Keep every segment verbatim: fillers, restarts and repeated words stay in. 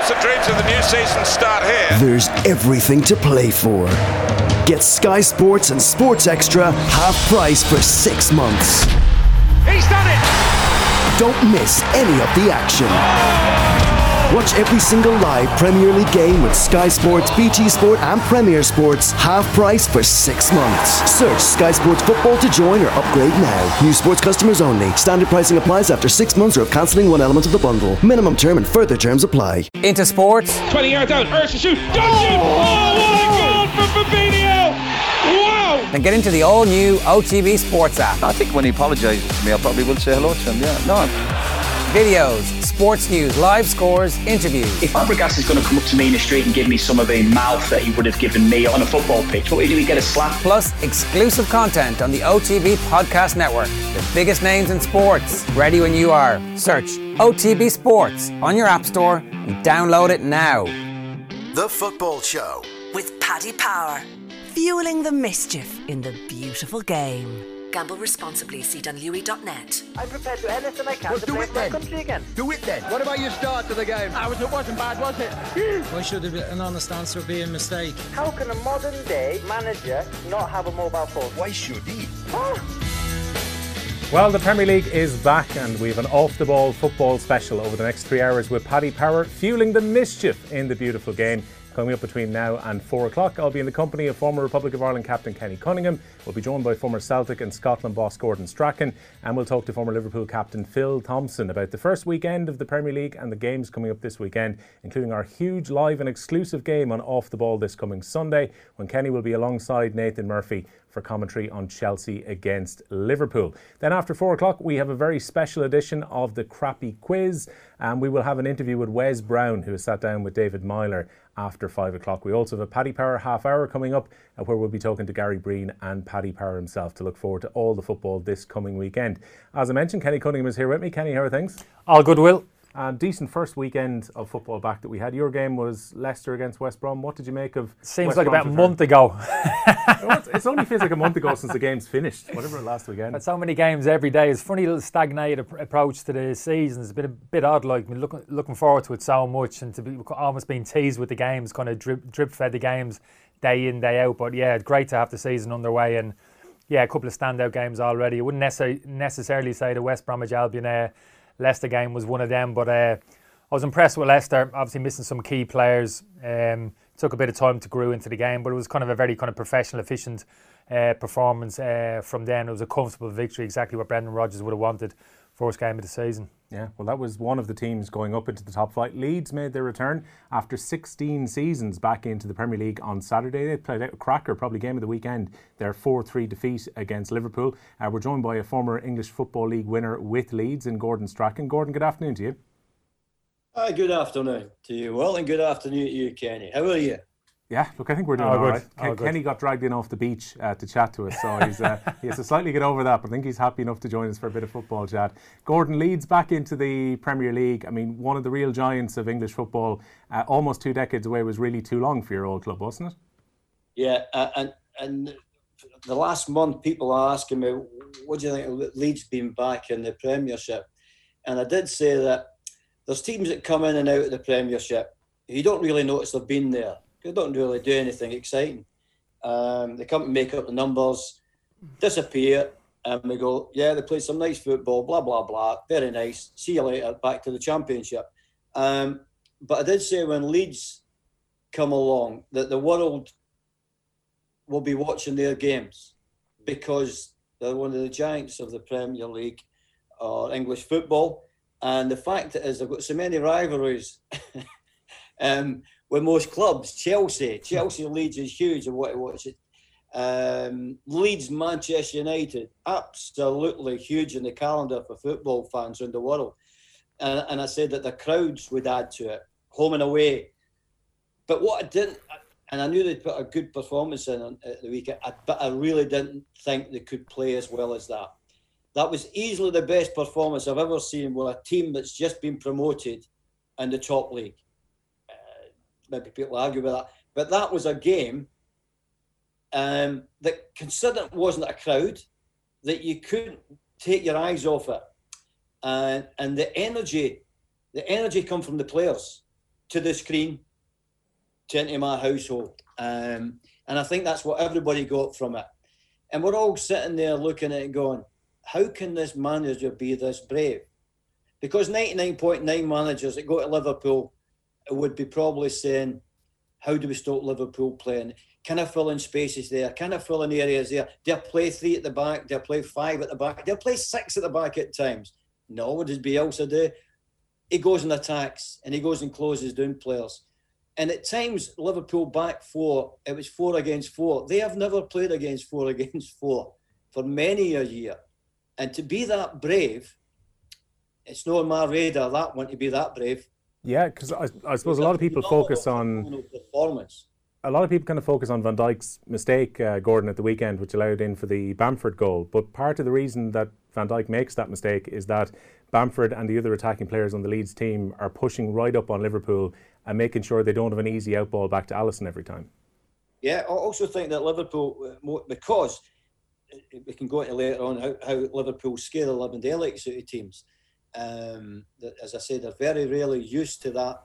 hopes and dreams of the new season start here. There's everything to play for. Get Sky Sports and Sports Extra half price for six months. He's done it! Don't miss any of the action. Watch every single live Premier League game with Sky Sports, B T Sport and Premier Sports half price for six months. Search Sky Sports Football to join or upgrade now. New sports customers only. Standard pricing applies after six months or of cancelling one element of the bundle. Minimum term and further terms apply. Into sports. twenty yards out. Urge to shoot. Dungeon! Oh, what a goal from Fabinho! Wow! Then get into the all-new O T B Sports app. I think when he apologises to me, I probably will say hello to him, yeah. No. Videos, sports news, live scores, interviews. If Fabregas is going to come up to me in the street and give me some of the mouth that he would have given me on a football pitch, what do we do? We get a slap. Plus, exclusive content on the O T B Podcast Network. The biggest names in sports. Ready when you are. Search O T B Sports on your app store and download it now. The Football Show with Paddy Power, fueling the mischief in the beautiful game. Gamble responsibly. See Dunlewy dot net. I'm prepared to do anything I can well, to do play it for my then. country again. Do it then. What about your start to the game? I was, it wasn't bad, was it? Why should an honest answer be a mistake? How can a modern day manager not have a mobile phone? Why should he? Well, the Premier League is back and we have an off-the-ball football special over the next three hours with Paddy Power fueling the mischief in the beautiful game. Coming up between now and four o'clock, I'll be in the company of former Republic of Ireland captain Kenny Cunningham. We'll be joined by former Celtic and Scotland boss Gordon Strachan, and we'll talk to former Liverpool captain Phil Thompson about the first weekend of the Premier League and the games coming up this weekend, including our huge live and exclusive game on Off the Ball this coming Sunday, when Kenny will be alongside Nathan Murphy for commentary on Chelsea against Liverpool. Then after four o'clock, we have a very special edition of the Crappy Quiz, and we will have an interview with Wes Brown, who has sat down with David Myler after five o'clock. We also have a Paddy Power half hour coming up, uh, where we'll be talking to Gary Breen and Paddy Power himself to look forward to all the football this coming weekend. As I mentioned, Kenny Cunningham is here with me. Kenny, how are things? All good, Will. Uh, decent first weekend of football back that we had. Your game was Leicester against West Brom. What did you make of Seems West like Brom's about a return? month ago. It only feels like a month ago since the game's finished, whatever last weekend. But so many games every day. It's a funny little stagnated ap- approach to the season. It's been a bit odd, like been looking looking forward to it so much, and to be almost being teased with the games, kind of drip, drip fed the games day in, day out. But yeah, great to have the season underway, and yeah, a couple of standout games already. I wouldn't necessarily necessarily say the West Bromwich Albion uh, Leicester game was one of them, but uh, I was impressed with Leicester, obviously missing some key players. Um, took a bit of time to grow into the game, but it was kind of a very kind of professional, efficient uh, performance uh, from then. It was a comfortable victory, exactly what Brendan Rodgers would have wanted first game of the season. Yeah, well, that was one of the teams going up into the top flight. Leeds made their return after sixteen seasons back into the Premier League on Saturday. They played out a cracker, probably game of the weekend, their four three defeat against Liverpool. Uh, we're joined by a former English Football League winner with Leeds in Gordon Strachan. Gordon, good afternoon to you. Hi, good afternoon to you, Will, and good afternoon to you, Kenny. How are you? Yeah, look, I think we're doing oh, all good. right. Oh, Ken- Kenny got dragged in off the beach uh, to chat to us, so he's, uh, he has to slightly get over that, but I think he's happy enough to join us for a bit of football chat. Gordon, Leeds back into the Premier League. I mean, one of the real giants of English football, uh, almost two decades away, was really too long for your old club, wasn't it? Yeah, uh, and and the last month people are asking me, what do you think of Leeds being back in the Premiership? And I did say that there's teams that come in and out of the Premiership. You don't really notice they've been there. They don't really do anything exciting. Um, they come and make up the numbers, disappear, and we go, yeah, they played some nice football, blah, blah, blah, very nice. See you later, back to the Championship. Um, but I did say when Leeds come along that the world will be watching their games because they're one of the giants of the Premier League or English football. And the fact is they've got so many rivalries um, with most clubs. Chelsea, Chelsea Leeds is huge. I want to watch it. Um, Leeds, Manchester United, absolutely huge in the calendar for football fans around the world. And, and I said that the crowds would add to it, home and away. But what I didn't, and I knew they'd put a good performance in on, at the weekend, I, but I really didn't think they could play as well as that. That was easily the best performance I've ever seen with a team that's just been promoted in the top league. Uh, maybe people argue with that, but that was a game um, that, considering it wasn't a crowd, that you couldn't take your eyes off it. And, and the energy, the energy come from the players. to the screen, to into my household. Um, and I think that's what everybody got from it. And we're all sitting there looking at it going, how can this manager be this brave? Because ninety-nine point nine managers that go to Liverpool would be probably saying, how do we stop Liverpool playing? Can I fill in spaces there? Can I fill in areas there? Do I play three at the back? Do I play five at the back? Do I play six at the back at times? No, what does Bielsa do? He goes and attacks and he goes and closes down players. And at times, Liverpool back four, it was four against four. They have never played against four against four for many a year. And to be that brave, it's not on my radar, that one, to be that brave. Yeah, because I, I suppose a lot of people focus on... performance. A lot of people kind of focus on Van Dijk's mistake, uh, Gordon, at the weekend, which allowed in for the Bamford goal. But part of the reason that Van Dijk makes that mistake is that Bamford and the other attacking players on the Leeds team are pushing right up on Liverpool and making sure they don't have an easy outball back to Alisson every time. Yeah, I also think that Liverpool, because we can go into later on how, how Liverpool scare the living daylights out of teams. Um, that, as I said, they're very rarely used to that.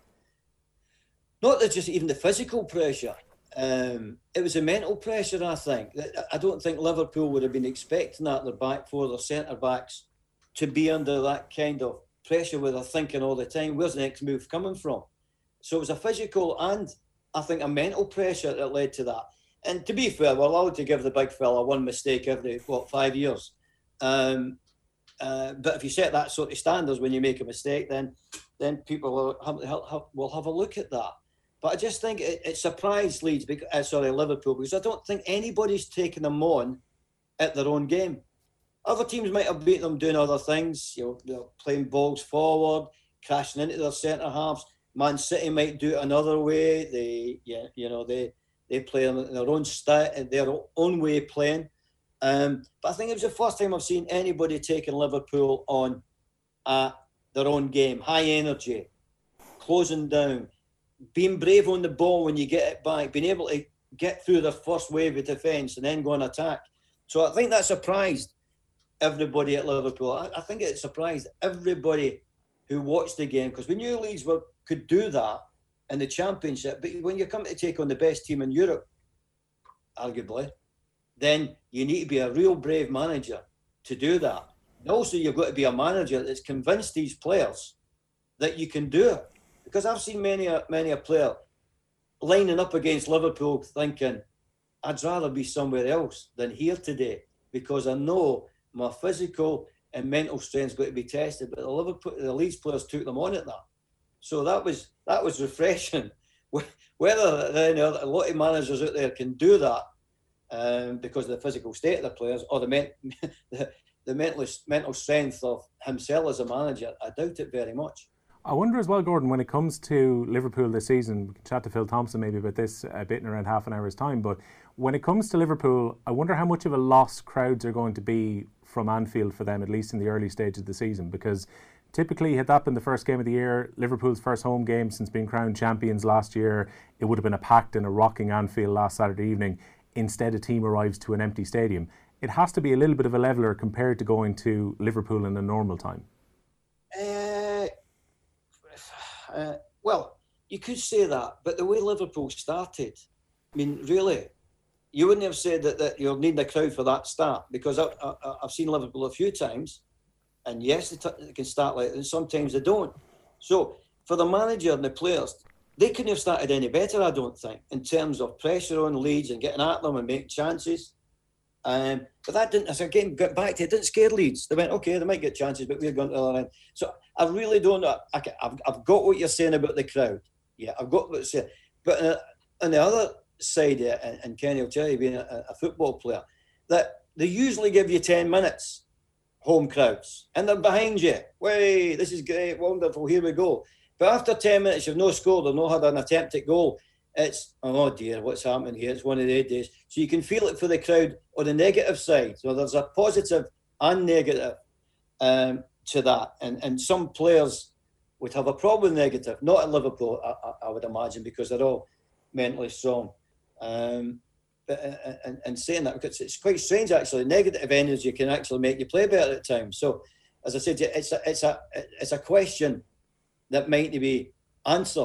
Not that just even the physical pressure. Um, it was a mental pressure, I think. I don't think Liverpool would have been expecting that, their back four, their centre-backs, to be under that kind of pressure where they're thinking all the time, where's the next move coming from? So it was a physical and, I think, a mental pressure that led to that. And to be fair, we're allowed to give the big fella one mistake every, what, five years. Um, uh, but if you set that sort of standards when you make a mistake, then then people will have, will have a look at that. But I just think it, it surprised Leeds, because, uh, sorry, Liverpool, because I don't think anybody's taken them on at their own game. Other teams might have beaten them doing other things, you know, they're playing balls forward, crashing into their centre halves. Man City might do it another way. They, yeah, you know, they they play in their own style, their own way of playing. Um, but I think it was the first time I've seen anybody taking Liverpool on at their own game, high energy, closing down, being brave on the ball when you get it back, being able to get through the first wave of defence and then go and attack. So I think that surprised everybody at Liverpool. I, I think it surprised everybody who watched the game, because we knew Leeds were, could do that in the Championship. But when you come to take on the best team in Europe, arguably, then you need to be a real brave manager to do that. And also, you've got to be a manager that's convinced these players that you can do it. Because I've seen many a, many a player lining up against Liverpool thinking, I'd rather be somewhere else than here today, because I know my physical and mental strength's got to be tested. But the Liverpool, the Leeds players took them on at that. So that was that was refreshing. Whether then a lot of managers out there can do that um, because of the physical state of the players, or the, men, the the mental mental strength of himself as a manager, I doubt it very much. I wonder as well, Gordon, when it comes to Liverpool this season, we can chat to Phil Thompson maybe about this a bit in around half an hour's time, but when it comes to Liverpool, I wonder how much of a loss crowds are going to be from Anfield for them, at least in the early stages of the season, because typically, had that been the first game of the year, Liverpool's first home game since being crowned champions last year, it would have been a packed and a rocking Anfield last Saturday evening. Instead, a team arrives to an empty stadium. It has to be a little bit of a leveller compared to going to Liverpool in a normal time. Uh, uh, well, you could say that, but the way Liverpool started, I mean, really, you wouldn't have said that, that you'll need a crowd for that start, because I, I, I've seen Liverpool a few times, and yes, they, t- they can start like that, and sometimes they don't. So for the manager and the players, they couldn't have started any better, I don't think, in terms of pressure on Leeds and getting at them and making chances. Um, but that didn't, as again, get back to it, didn't scare Leeds. They went, okay, they might get chances, but we're going to the other end. So I really don't know. I can, I've, I've got what you're saying about the crowd. Yeah, I've got what you're saying. But uh, on the other side, uh, and, and Kenny will tell you, being a, a football player, that they usually give you ten minutes, home crowds, and they're behind you. Way, this is great, wonderful, here we go. But after ten minutes, you've no scored or no had an attempt at goal. It's, oh dear, what's happening here? It's one of the days. So you can feel it for the crowd on the negative side. So there's a positive and negative um, to that. And and some players would have a problem with negative, not at Liverpool, I, I, I would imagine, because they're all mentally strong. Um, but and, and saying that, because it's quite strange actually, negative energy can actually make you play better at times. So as I said, it's a, it's a, it's a question that might be answered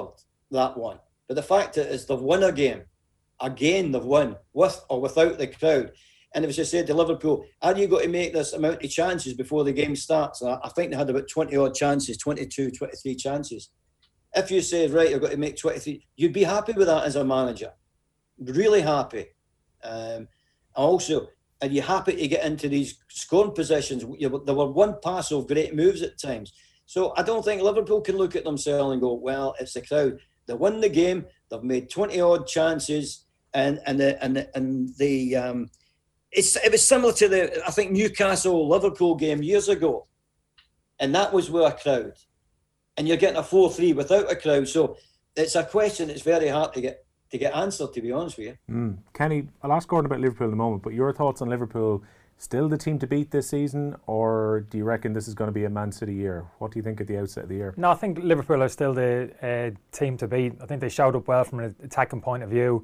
that one. But the fact is they've won a game. Again, they've won, with or without the crowd. And it was just said to Liverpool, are you going to make this amount of chances before the game starts? And I think they had about twenty odd chances, twenty-two, twenty-three chances. If you say, right, you've got to make twenty-three, you'd be happy with that as a manager. Really happy. Um, also, are you happy to get into these scoring positions? There were one pass of great moves at times. So I don't think Liverpool can look at themselves and go, well, it's the crowd. They won the game. They've made twenty odd chances, and and the and the, and the um, it's it was similar to the I think Newcastle Liverpool game years ago, and that was with a crowd, and you're getting a four three without a crowd. So it's a question that's very hard to get to get answered, to be honest with you. Mm. Kenny, I'll ask Gordon about Liverpool in a moment, but your thoughts on Liverpool? Still the team to beat this season, or do you reckon this is going to be a Man City year? What do you think at the outset of the year? No, I think Liverpool are still the uh, team to beat. I think they showed up well from an attacking point of view.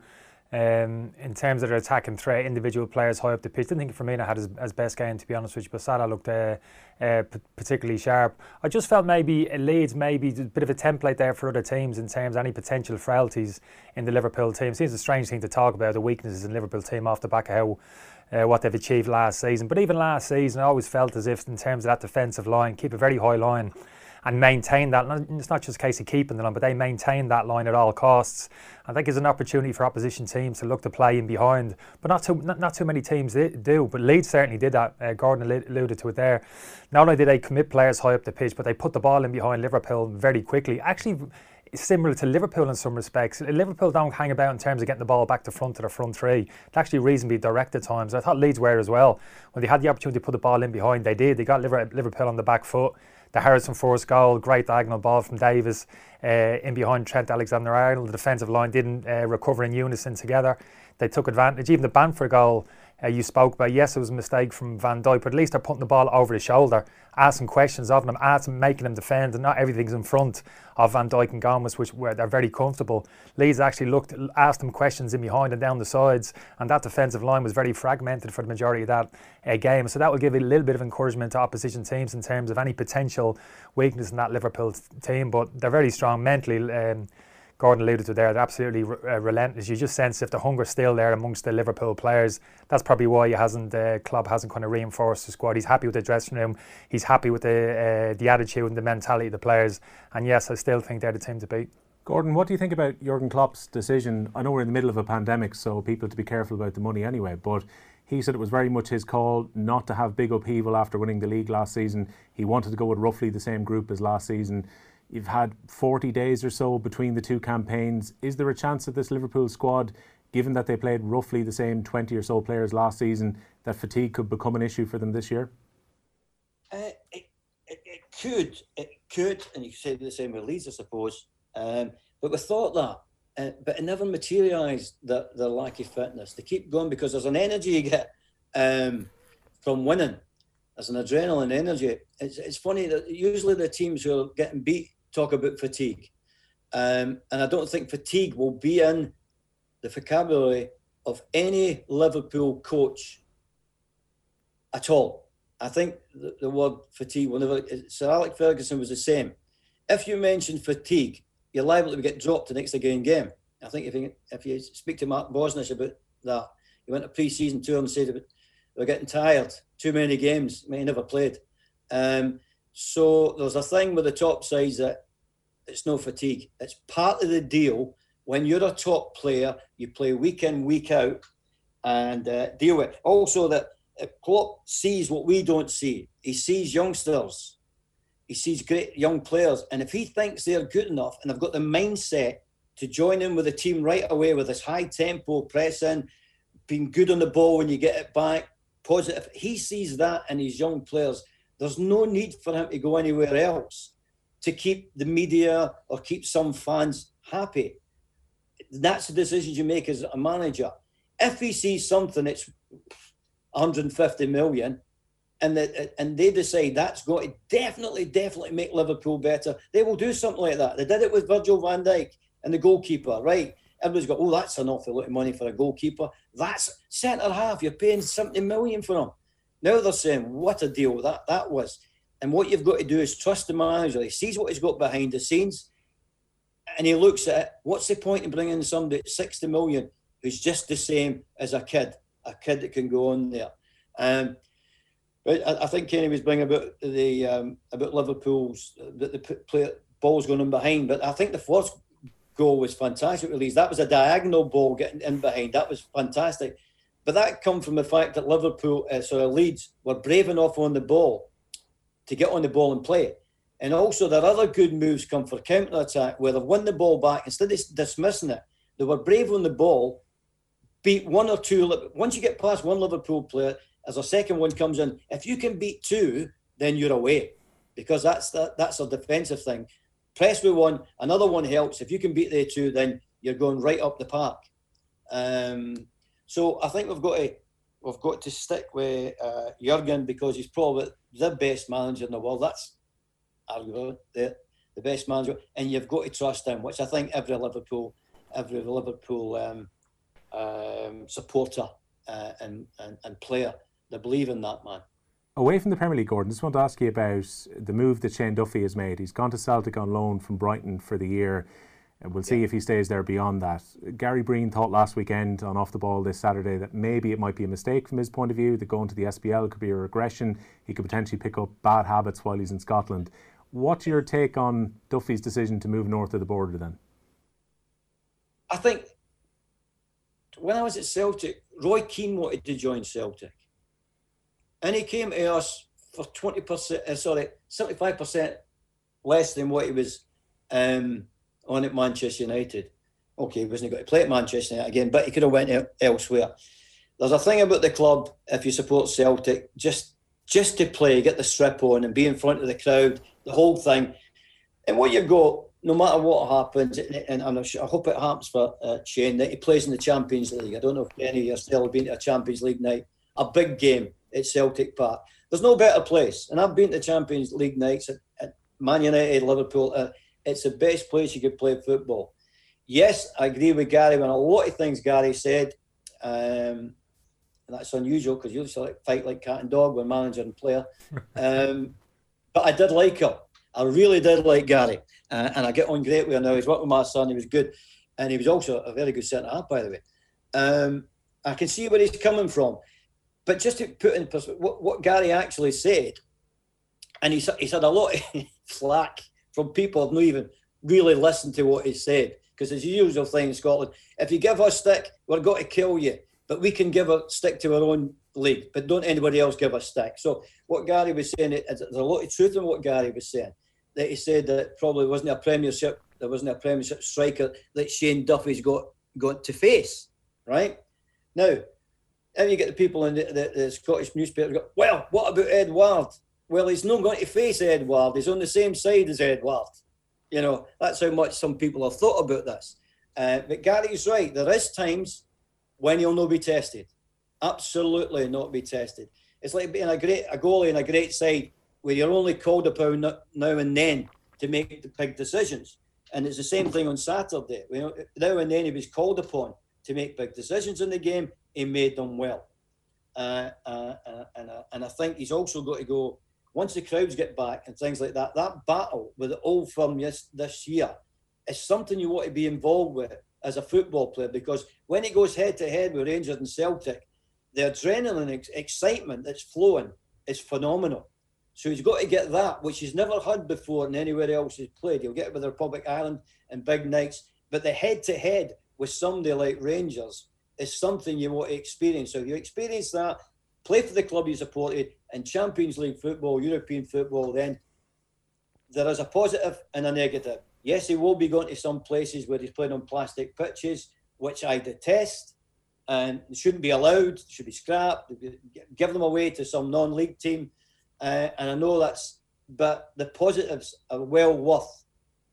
Um, in terms of their attacking threat, individual players high up the pitch. I didn't think Firmino had his, his best game, to be honest with you, but Salah looked uh, uh, p- particularly sharp. I just felt maybe Leeds maybe a bit of a template there for other teams in terms of any potential frailties in the Liverpool team. It seems a strange thing to talk about, the weaknesses in the Liverpool team off the back of how uh, what they've achieved last season. But even last season, I always felt as if in terms of that defensive line, keep a very high line and maintain that. It's not just a case of keeping the line, but they maintain that line at all costs. I think it's an opportunity for opposition teams to look to play in behind, but not too not, not too many teams do. But Leeds certainly did that. Uh, Gordon alluded to it there. Not only did they commit players high up the pitch, but they put the ball in behind Liverpool very quickly. Actually, similar to Liverpool in some respects. Liverpool don't hang about in terms of getting the ball back to front to the front three. It's actually reasonably direct at times. I thought Leeds were as well. When they had the opportunity to put the ball in behind, they did. They got Liverpool on the back foot. The Harrison Force goal, great diagonal ball from Davis uh, in behind Trent Alexander-Arnold. The defensive line didn't uh, recover in unison together. They took advantage. Even the Bamford goal uh, you spoke about, yes, it was a mistake from Van Dijk, but at least they're putting the ball over his shoulder, asking questions of them, asking, making them defend, and not everything's in front of Van Dijk and Gomez, which where they're very comfortable. Leeds actually looked, asked them questions in behind and down the sides, and that defensive line was very fragmented for the majority of that uh, game. So that will give a little bit of encouragement to opposition teams in terms of any potential weakness in that Liverpool team, but they're very strong mentally. Um, Gordon alluded to there, they're absolutely re- uh, relentless. You just sense if the hunger's still there amongst the Liverpool players. That's probably why he hasn't, the uh, club hasn't kind of reinforced the squad. He's happy with the dressing room. He's happy with the uh, the attitude and the mentality of the players. And yes, I still think they're the team to beat. Gordon, what do you think about Jurgen Klopp's decision? I know we're in the middle of a pandemic, so people have to be careful about the money anyway, but he said it was very much his call not to have big upheaval after winning the league last season. He wanted to go with roughly the same group as last season. You've had forty days or so between the two campaigns. Is there a chance that this Liverpool squad, given that they played roughly the same twenty or so players last season, that fatigue could become an issue for them this year? Uh, it, it, it could, it could, and you could say the same with Leeds, I suppose. Um, but we thought that, uh, but it never materialised, the, the lack of fitness. They keep going because there's an energy you get um, from winning. There's an adrenaline energy. It's, it's funny that usually the teams who are getting beat talk about fatigue. Um, and I don't think fatigue will be in the vocabulary of any Liverpool coach at all. I think the, the word fatigue will never... Sir Alex Ferguson was the same. If you mention fatigue, you're liable to get dropped the next again game. I think if you, if you speak to Mark Bosnich about that, he went to pre-season tour and said we're getting tired, too many games, may never played. Um, so there's a thing with the top sides that it's no fatigue. It's part of the deal. When you're a top player, you play week in, week out, and uh, deal with it. Also, that Klopp sees what we don't see. He sees youngsters. He sees great young players. And if he thinks they're good enough and have got the mindset to join in with the team right away with this high tempo pressing, being good on the ball when you get it back, positive, he sees that in his young players. There's no need for him to go anywhere else to keep the media or keep some fans happy. That's the decision you make as a manager. If he sees something that's one hundred fifty million and that, and they decide that's going to definitely, definitely make Liverpool better, they will do something like that. They did it with Virgil van Dijk and the goalkeeper, right? Everybody's got, oh, that's an awful lot of money for a goalkeeper. That's centre half. You're paying seventy million for him. Now they're saying, what a deal that that was. And what you've got to do is trust the manager. He sees what he's got behind the scenes. and he looks at it, what's the point in bringing in somebody at sixty million who's just the same as a kid, a kid that can go on there? Um, but I, I think Kenny was bringing about the um, about Liverpool's that the play, ball's going in behind. But I think the first goal was fantastic. Release that was a diagonal ball getting in behind. That was fantastic. But that come from the fact that Liverpool, uh, sorry, Leeds were brave enough on the ball to get on the ball and play. And also their other good moves come for counter-attack, where they've won the ball back. Instead of dismissing it, they were brave on the ball, beat one or two. Once you get past one Liverpool player, as a second one comes in, if you can beat two, then you're away. Because that's the, that's a defensive thing. Press with one, another one helps. If you can beat the two, then you're going right up the park. Um, so I think we've got to we've got to stick with uh, Jurgen, because he's probably the best manager in the world. That's arguably the, the best manager, and you've got to trust him, which I think every Liverpool every Liverpool um, um, supporter uh, and, and and player, they believe in that man. Away from the Premier League, Gordon, just want to ask you about the move that Shane Duffy has made. He's gone to Celtic on loan from Brighton for the year. And we'll see yeah. if he stays there beyond that. Gary Breen thought last weekend on Off the Ball this Saturday that maybe it might be a mistake from his point of view, that going to the S P L could be a regression. He could potentially pick up bad habits while he's in Scotland. What's your take on Duffy's decision to move north of the border then? I think when I was at Celtic, Roy Keane wanted to join Celtic. And he came to us for twenty percent, uh, sorry, seventy-five percent less than what he was um, on at Manchester United. Okay, he wasn't going to play at Manchester United again, but he could have went elsewhere. There's a thing about the club, if you support Celtic, just just to play, get the strip on and be in front of the crowd, the whole thing. And what you got, no matter what happens, and I'm sure, I hope it happens for uh, Shane, that he plays in the Champions League. I don't know if any of you still have been to a Champions League night, a big game at Celtic Park. There's no better place. And I've been to Champions League nights at, at Man United, Liverpool. Uh, it's the best place you could play football. Yes, I agree with Gary on a lot of things Gary said. Um, and that's unusual because you usually fight like cat and dog with manager and player. Um, but I did like him. I really did like Gary. Uh, and I get on great with him now. He's worked with my son. He was good. And he was also a very good centre-half, by the way. Um, I can see where he's coming from. But just to put in perspective, what, what Gary actually said, and he's, he's had a lot of flack from people who've not even really listened to what he said, because it's the usual thing in Scotland. If you give us stick, we're going to kill you. But we can give a stick to our own league, but don't anybody else give a stick. So what Gary was saying, there's a lot of truth in what Gary was saying. That he said that probably wasn't a Premiership, there wasn't a Premiership striker that Shane Duffy's got, got to face, right? Now, and you get the people in the, the, the Scottish newspaper go, well, what about Edouard? Well, he's not going to face Edouard. He's on the same side as Edouard. You know, that's how much some people have thought about this. Uh, but Gary's right. There is times when you'll not be tested. Absolutely not be tested. It's like being a great a goalie in a great side where you're only called upon now and then to make the big decisions. And it's the same thing on Saturday. You know, now and then he was called upon to make big decisions in the game. He made them well. Uh, uh, uh, and, uh, and I think he's also got to go, once the crowds get back and things like that, that battle with the Old Firm this, this year is something you want to be involved with as a football player, because when it goes head-to-head with Rangers and Celtic, the adrenaline ex- excitement that's flowing is phenomenal. So he's got to get that, which he's never had before in anywhere else he's played. He'll get it with the Republic Island and big nights, but the head-to-head with somebody like Rangers is something you want to experience. So if you experience that, play for the club you supported, and Champions League football, European football, then there is a positive and a negative. Yes, he will be going to some places where he's playing on plastic pitches, which I detest, and shouldn't be allowed, should be scrapped, give them away to some non-league team. Uh, and I know that's, but the positives are well worth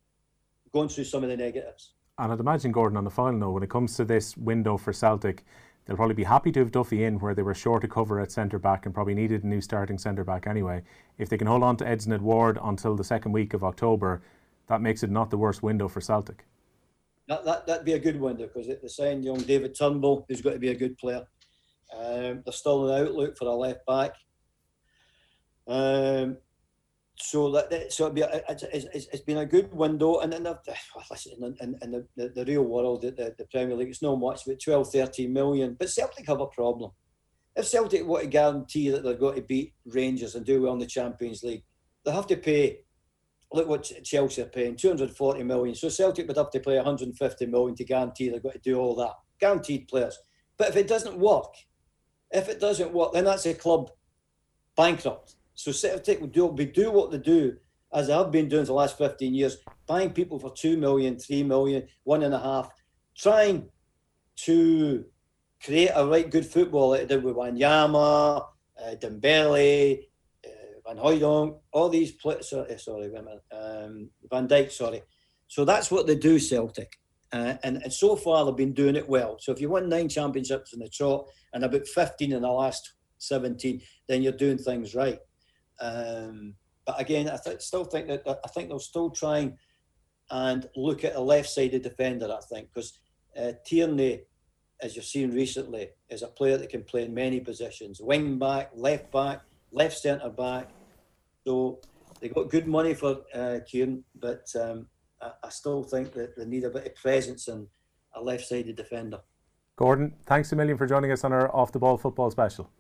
going through some of the negatives. And I'd imagine, Gordon, on the final note, when it comes to this window for Celtic, they'll probably be happy to have Duffy in where they were short of cover at centre-back and probably needed a new starting centre-back anyway. If they can hold on to Edson Edouard until the second week of October, that makes it not the worst window for Celtic. That, that, that'd be a good window, because they signed young David Turnbull, who's got to be a good player. Um, there's still an outlook for a left-back. Um, so that so it'd be a, it's, it's, it's been a good window, and then listen, in, in the, the, the real world, the, the Premier League, it's not much, about twelve, thirteen million. But Celtic have a problem. If Celtic want to guarantee that they're going to beat Rangers and do well in the Champions League, they have to pay. Look what Chelsea are paying, two hundred forty million. So Celtic would have to pay one hundred fifty million to guarantee they're going to do all that. Guaranteed players. But if it doesn't work, if it doesn't work, then that's a club bankrupt. So Celtic will do, will do what they do, as they have been doing for the last fifteen years, buying people for two million, three million, one and a half, trying to create a right good football like they did with Wanyama, uh, Dembele, Van Hooijdonk, all these players, sorry, sorry, wait a minute, um, Van Dijk, sorry. So that's what they do, Celtic. Uh, and, and so far they've been doing it well. So if you win nine championships in the trot and about fifteen in the last seventeen, then you're doing things right. Um, but again, I th- still think that I think they'll still try and look at a left-sided defender, I think, because uh, Tierney, as you've seen recently, is a player that can play in many positions. Wing back, left back, left centre back. So they got good money for uh, Kieran, but um, I, I still think that they need a bit of presence and a left-sided defender. Gordon, thanks a million for joining us on our Off the Ball football special.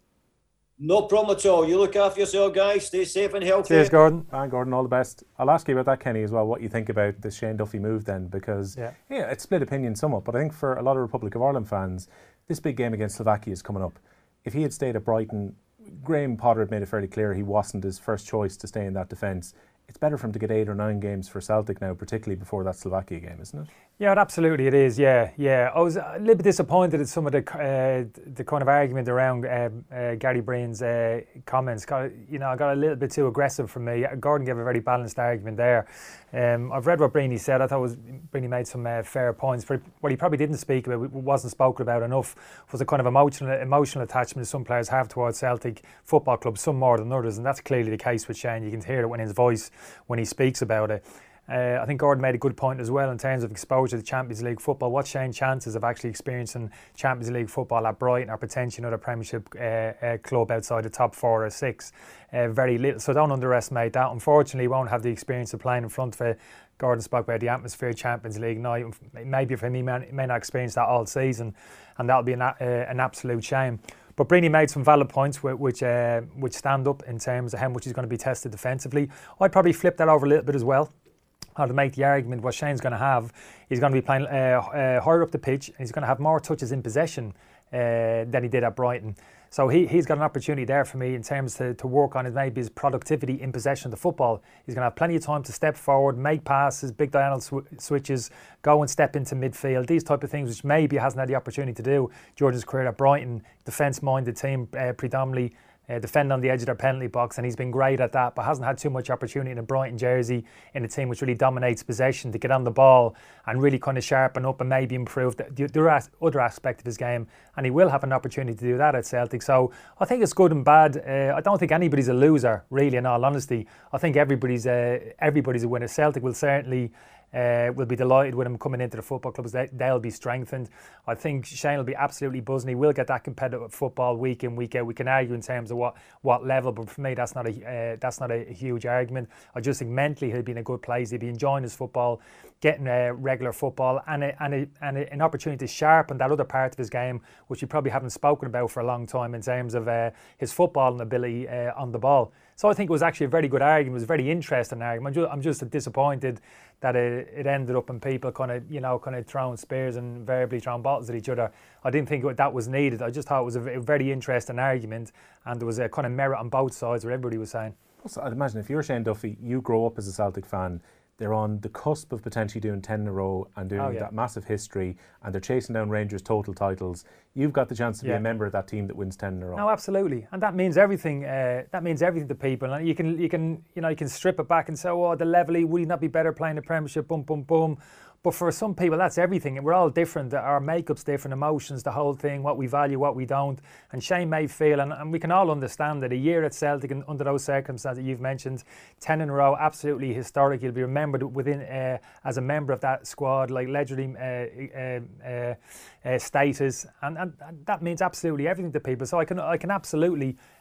No problem at all. You look after yourself, guys. Stay safe and healthy. Cheers, Gordon. And Gordon, all the best. I'll ask you about that, Kenny, as well, what you think about the Shane Duffy move then, because yeah, yeah it's split opinion somewhat, but I think for a lot of Republic of Ireland fans, this big game against Slovakia is coming up. If he had stayed at Brighton, Graham Potter had made it fairly clear he wasn't his first choice to stay in that defence. It's better for him to get eight or nine games for Celtic now, particularly before that Slovakia game, isn't it? Yeah, absolutely it is, yeah. yeah. I was a little bit disappointed at some of the uh, the kind of argument around uh, uh, Gary Breen's uh, comments. You know, I got a little bit too aggressive from me. Gordon gave a very balanced argument there. Um, I've read what Breeny said. I thought was Breeny made some uh, fair points. But what he probably didn't speak about, wasn't spoken about enough, was the kind of emotional emotional attachment some players have towards Celtic Football Club, some more than others, and that's clearly the case with Shane. You can hear it in his voice when he speaks about it. Uh, I think Gordon made a good point as well in terms of exposure to Champions League football. What's Shane's chances of actually experiencing Champions League football at Brighton or potentially another Premiership uh, uh, club outside the top four or six? Uh, very little. So don't underestimate that. Unfortunately, he won't have the experience of playing in front of a, Gordon spoke about the atmosphere of Champions League night. Maybe for him, he may, may not experience that all season, and that'll be an, uh, an absolute shame. But Breeny made some valid points which uh, which stand up in terms of how much he's going to be tested defensively. I'd probably flip that over a little bit as well. How to make the argument what Shane's going to have, he's going to be playing uh, uh, higher up the pitch, and he's going to have more touches in possession uh, than he did at Brighton. So he, he's got an opportunity there for me in terms to, to work on his, maybe his productivity in possession of the football. He's going to have plenty of time to step forward, make passes, big diagonal sw- switches, go and step into midfield, these type of things which maybe he hasn't had the opportunity to do during his career at Brighton. Defence-minded team uh, predominantly. Uh, defend on the edge of their penalty box, and he's been great at that, but hasn't had too much opportunity in a Brighton jersey in a team which really dominates possession to get on the ball and really kind of sharpen up and maybe improve the, the, the other aspect of his game, and he will have an opportunity to do that at Celtic. So I think it's good and bad. Uh, I don't think anybody's a loser, really, in all honesty. I think everybody's uh, everybody's a winner. Celtic will certainly Uh, we'll be delighted with him coming into the football clubs. They, they'll be strengthened. I think Shane will be absolutely buzzing. He will get that competitive football week in, week out. We can argue in terms of what, what level, but for me, that's not a uh, that's not a, a huge argument. I just think mentally he'll be in a good place. He'll be enjoying his football, getting a regular football, and a, and, a, and a, an opportunity to sharpen that other part of his game, which we probably haven't spoken about for a long time in terms of uh, his footballing ability uh, on the ball. So I think it was actually a very good argument. It was a very interesting argument. I'm just, I'm just disappointed that it, it ended up in people kind of, you know, kind of throwing spears and verbally throwing bottles at each other. I didn't think that was needed. I just thought it was a very interesting argument, and there was a kind of merit on both sides, where everybody was saying. Also, I'd imagine if you're Shane Duffy, you grow up as a Celtic fan, they're on the cusp of potentially doing ten in a row and doing oh, yeah. that massive history, and they're chasing down Rangers' total titles. You've got the chance to yeah. be a member of that team that wins ten in a row. No, absolutely, and that means everything. Uh, that means everything to people. And you can, you can, you know, you can strip it back and say, "Oh, the levelly, would he not be better playing the Premiership?" Boom, boom, boom. But for some people, that's everything. We're all different. Our makeup's different, emotions, the whole thing, what we value, what we don't. And Shane may feel, and, and we can all understand that a year at Celtic, and under those circumstances you've mentioned, ten in a row, absolutely historic. He'll be remembered within uh, as a member of that squad, like legendary uh, uh, uh, uh, status, and, and, and that means absolutely everything to people. So I can I can absolutely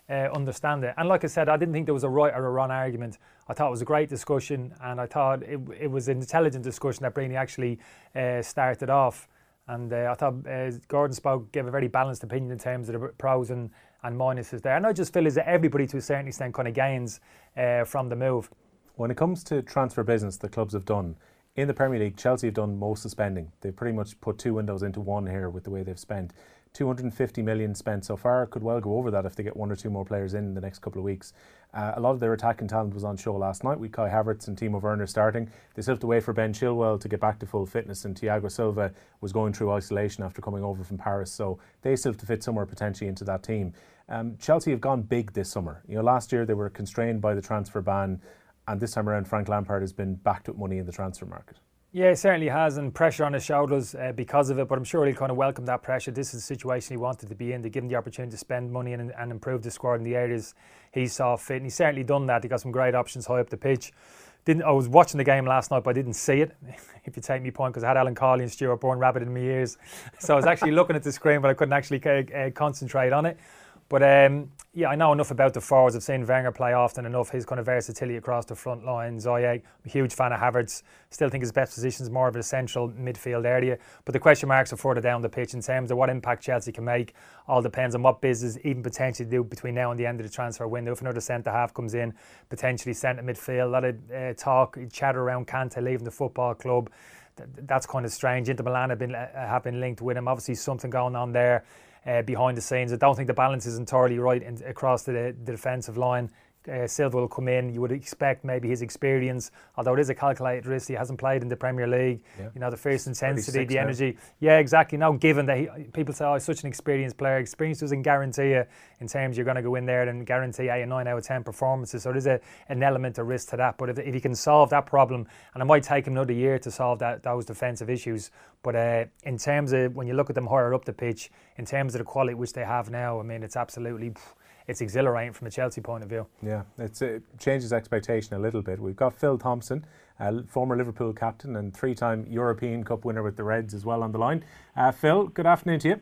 uh, understand it. And like I said, I didn't think there was a right or a wrong argument. I thought it was a great discussion, and I thought it, it was an intelligent discussion that Brini actually uh, started off. And uh, I thought uh, Gordon spoke, gave a very balanced opinion in terms of the pros and, and minuses there. And I just feel as that everybody to a certain extent kind of gains uh, from the move. When it comes to transfer business the clubs have done, in the Premier League, Chelsea have done most of spending. They've pretty much put two windows into one here with the way they've spent. two hundred fifty million spent so far, could well go over that if they get one or two more players in, in the next couple of weeks. Uh, a lot of their attacking talent was on show last night with Kai Havertz and Timo Werner starting. They still have to wait for Ben Chilwell to get back to full fitness, and Thiago Silva was going through isolation after coming over from Paris, so they still have to fit somewhere potentially into that team. Um, Chelsea have gone big this summer. You know, last year they were constrained by the transfer ban, and this time around Frank Lampard has been backed with money in the transfer market. Yeah, it certainly has, and pressure on his shoulders uh, because of it, but I'm sure he'll kind of welcome that pressure. This is the situation he wanted to be in. They give him the opportunity to spend money and, and improve the squad in the areas he saw fit, and he's certainly done that. He got some great options high up the pitch. Didn't I was watching the game last night, but I didn't see it, if you take me point, because I had Alan Cawley and Stuart Bourne Rabbit in my ears. So I was actually looking at the screen, but I couldn't actually uh, concentrate on it. But um, yeah, I know enough about the forwards. I've seen Wenger play often enough, his kind of versatility across the front lines. I, I'm a huge fan of Havertz. Still think his best position is more of a central midfield area. But the question marks are further down the pitch in terms of what impact Chelsea can make. All depends on what business even potentially do between now and the end of the transfer window. If another centre-half comes in, potentially centre midfield, a lot of uh, talk, chatter around Kante leaving the football club. Th- that's kind of strange. Inter Milan have been, uh, have been linked with him. Obviously something going on there. Uh, behind the scenes. I don't think the balance is entirely right in, across the, the defensive line. Uh, Silva will come in. You would expect maybe his experience, although it is a calculated risk. He hasn't played in the Premier League. Yeah. You know, the fierce intensity, the energy. Now. Yeah, exactly. Now, given that he, people say, oh, he's such an experienced player, experience doesn't guarantee you in terms you're going to go in there and guarantee eight or nine out of ten performances. So there's a, an element of risk to that. But if, if he can solve that problem, and it might take him another year to solve that those defensive issues. But uh, in terms of when you look at them higher up the pitch, in terms of the quality which they have now, I mean, it's absolutely. It's exhilarating from a Chelsea point of view. Yeah, it's, it changes expectation a little bit. We've got Phil Thompson, uh, former Liverpool captain and three-time European Cup winner with the Reds as well on the line. Uh, Phil, good afternoon to you.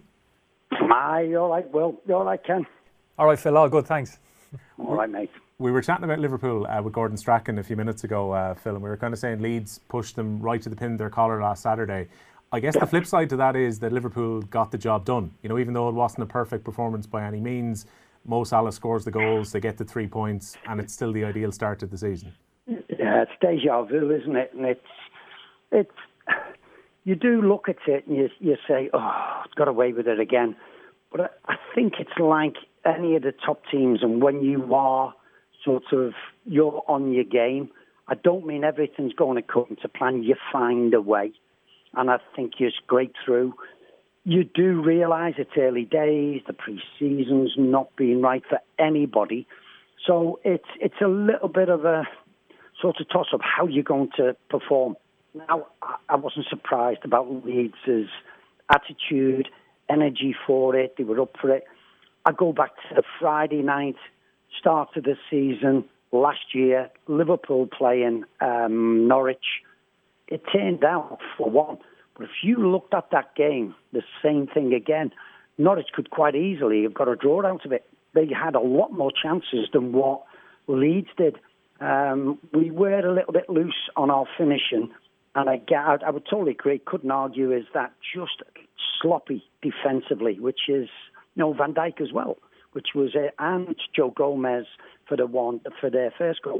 Hi, all right, Will. You all right, Ken? All right, Phil, all good, thanks. All right, mate. We were chatting about Liverpool uh, with Gordon Strachan a few minutes ago, uh, Phil, and we were kind of saying Leeds pushed them right to the pin of their collar last Saturday. I guess the flip side to that is that Liverpool got the job done. You know, even though it wasn't a perfect performance by any means, Mo Salah scores the goals, they get the three points, and it's still the ideal start to the season. Yeah, it's deja vu, isn't it? And it's, it's, you do look at it and you, you say, oh, it's got away with it again. But I, I think it's like any of the top teams, and when you are sort of, you're on your game, I don't mean everything's going to come to plan, you find a way. And I think you scrape through. You do realise it's early days, the pre-season's not being right for anybody. So it's it's a little bit of a sort of toss-up how you're going to perform. Now, I wasn't surprised about Leeds' attitude, energy for it. They were up for it. I go back to the Friday night start of the season last year, Liverpool playing um, Norwich. It turned out for one. But if you looked at that game, the same thing again, Norwich could quite easily have got a draw out of it. They had a lot more chances than what Leeds did. Um, we were a little bit loose on our finishing, and I, I would totally agree, couldn't argue, is that just sloppy defensively, which is, you know, Van Dijk as well, which was, uh, and Joe Gomez for the one, for their first goal.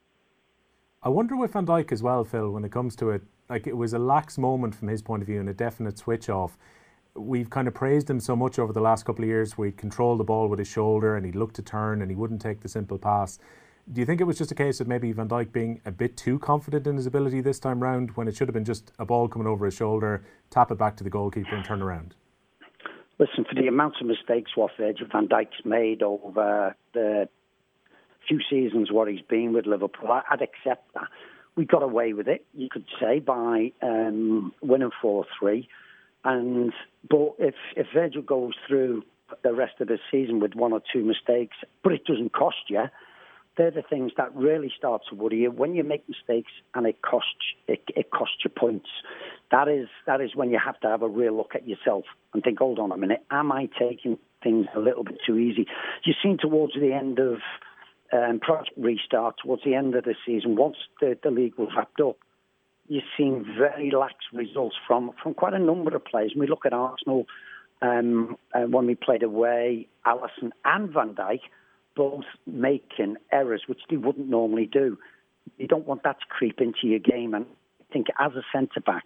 I wonder with Van Dijk as well, Phil, when it comes to it, like it was a lax moment from his point of view and a definite switch off. We've kind of praised him so much over the last couple of years where he'd control the ball with his shoulder and he'd look to turn and he wouldn't take the simple pass. Do you think it was just a case of maybe Van Dijk being a bit too confident in his ability this time round when it should have been just a ball coming over his shoulder, tap it back to the goalkeeper and turn around? Listen, for the amount of mistakes what Virgil van Dijk's made over the few seasons what he's been with Liverpool, I'd accept that. We got away with it, you could say, by um, winning four three. And but if if Virgil goes through the rest of the season with one or two mistakes, but it doesn't cost you, they're the things that really start to worry you. When you make mistakes and it costs it, it costs you points, that is that is when you have to have a real look at yourself and think, hold on a minute, am I taking things a little bit too easy? You've seen towards the end of um, Project Restart, towards the end of the season, once the, the league was wrapped up, you've seen very lax results from, from quite a number of players. When we look at Arsenal, um, uh, when we played away, Alisson and Van Dijk, both making errors which they wouldn't normally do. You don't want that to creep into your game. And I think as a centre-back,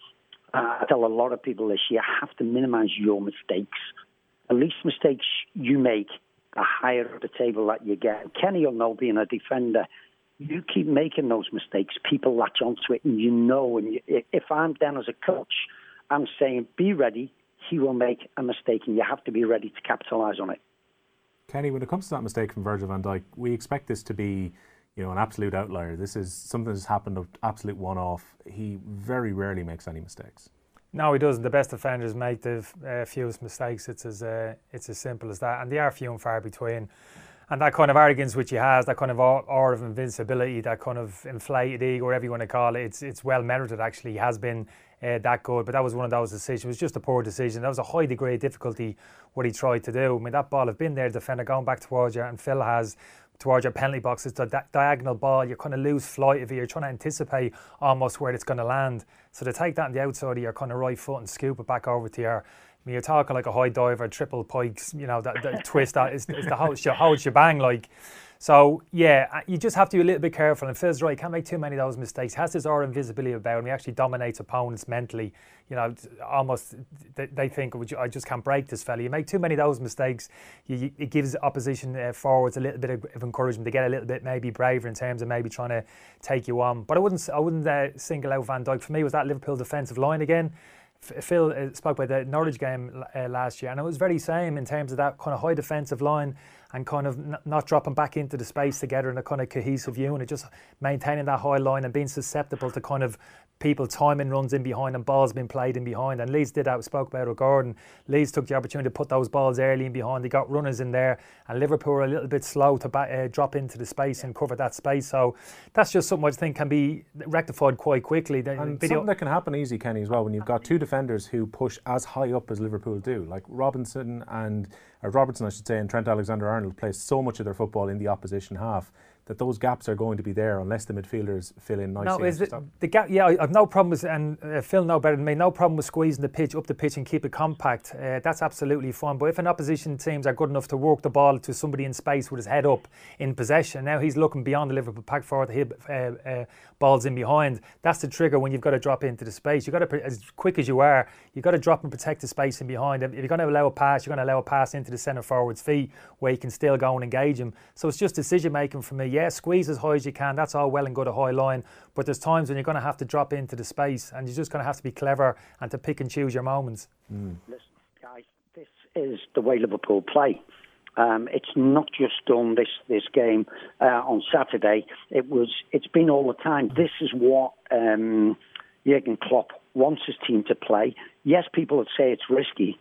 uh, I tell a lot of people this, you have to minimise your mistakes. The least mistakes you make, the higher up the table that you get. Kenny will know, being a defender, you keep making those mistakes, people latch onto it, and you know, and you, if I'm down as a coach, I'm saying, be ready, he will make a mistake, and you have to be ready to capitalise on it. Kenny, when it comes to that mistake from Virgil van Dijk, we expect this to be, you know, an absolute outlier. This is something that's happened, an absolute one-off. He very rarely makes any mistakes. No, he doesn't. The best defenders make the uh, fewest mistakes. It's as uh, it's as simple as that, and they are few and far between. And that kind of arrogance which he has, that kind of aura of invincibility, that kind of inflated ego, whatever you want to call it, it's it's well merited. Actually, he has been uh, that good. But that was one of those decisions. It was just a poor decision. That was a high degree of difficulty what he tried to do. I mean, that ball had been there, defender going back towards you, and Phil has towards your penalty box. It's a di- diagonal ball. You kind of lose flight of it. You're trying to anticipate almost where it's going to land. So to take that on the outside of your kind of right foot and scoop it back over to your, I mean, you're talking like a high diver, triple pikes, you know, that, that twist, that is, is the whole, whole shebang, like. So, yeah, you just have to be a little bit careful. And Phil's right, you can't make too many of those mistakes. He has this aura of invisibility about him. He actually dominates opponents mentally. You know, almost they think, I just can't break this fella. You make too many of those mistakes, you, it gives opposition uh, forwards a little bit of, of encouragement to get a little bit maybe braver in terms of maybe trying to take you on. But I wouldn't, I wouldn't uh, single out Van Dijk. For me, it was that Liverpool defensive line again. Phil uh, spoke about the Norwich game uh, last year, and it was very same in terms of that kind of high defensive line and kind of n- not dropping back into the space together in a kind of cohesive unit, just maintaining that high line and being susceptible to kind of people timing runs in behind and balls being played in behind. And Leeds did that. We spoke about it, Gordon. Leeds took the opportunity to put those balls early in behind. They got runners in there, and Liverpool were a little bit slow to back, uh, drop into the space and cover that space. So that's just something I think can be rectified quite quickly. The and video- something that can happen easy, Kenny, as well, when you've got two defenders who push as high up as Liverpool do, like Robinson and or Robertson, I should say, and Trent Alexander-Arnold play so much of their football in the opposition half that those gaps are going to be there unless the midfielders fill in nicely. No, is it the gap? Yeah, I, I've no problem with, and uh, Phil know better than me, no problem with squeezing the pitch up the pitch and keep it compact. Uh, that's absolutely fine. But if an opposition teams are good enough to work the ball to somebody in space with his head up in possession, now he's looking beyond the Liverpool pack forward to hit uh, uh, balls in behind. That's the trigger when you've got to drop into the space. You've got to, as quick as you are, you've got to drop and protect the space in behind. If you're going to allow a pass, you're going to allow a pass into the centre forward's feet where you can still go and engage him. So it's just decision making for me. Yeah, squeeze as high as you can, that's all well and good, a high line, but there's times when you're going to have to drop into the space and you're just going to have to be clever and to pick and choose your moments. Mm. Listen, guys, this is the way Liverpool play. Um, it's not just done this this game uh, on Saturday. It was. It's been all the time. This is what um, Jurgen Klopp wants his team to play. Yes, people would say it's risky.